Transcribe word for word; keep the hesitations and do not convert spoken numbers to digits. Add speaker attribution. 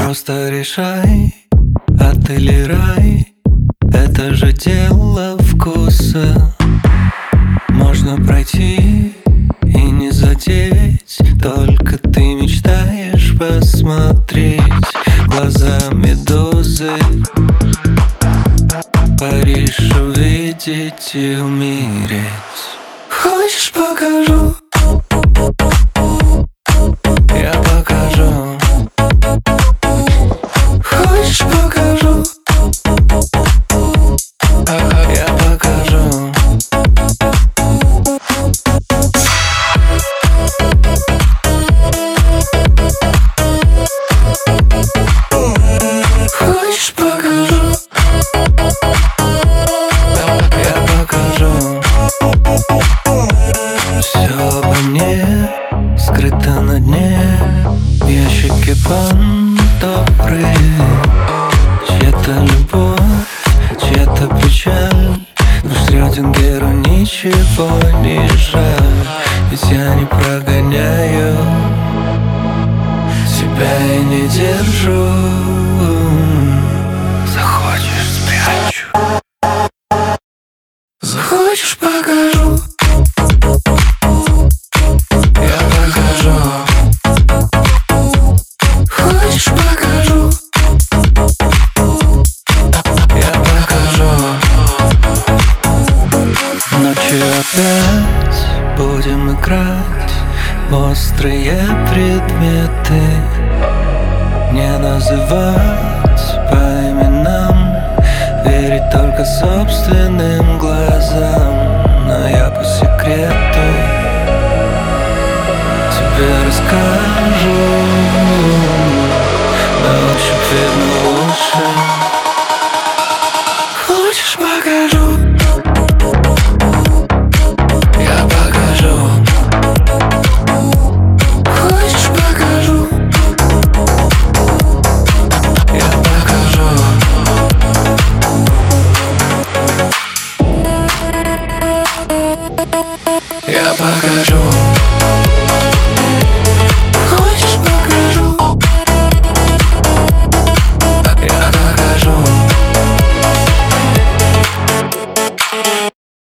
Speaker 1: Просто решай, ад или рай, это же дело вкуса. Можно пройти и не задеть, только ты мечтаешь посмотреть глаза медузы, Париж увидеть и умереть. Хочешь, покажу? Я покажу. Хочешь, покажу? Я покажу. Хочешь, покажу? Я покажу. Все обо мне скрыто на дне, ящики Пандоры. Чья-то любовь, чья-то печаль, но Шрёдингеру ничего не жаль. Ведь я не прогоняю, тебя и не держу. Захочешь, спрячу. Захочешь, покажу. Я покажу. Хочешь, покажу. Я покажу. Ночью опять будем играть в острые предметы, не называть по именам, верить только собственным глазам. Но я по секрету тебе расскажу, на ощупь видно лучше. Хочешь, покажу?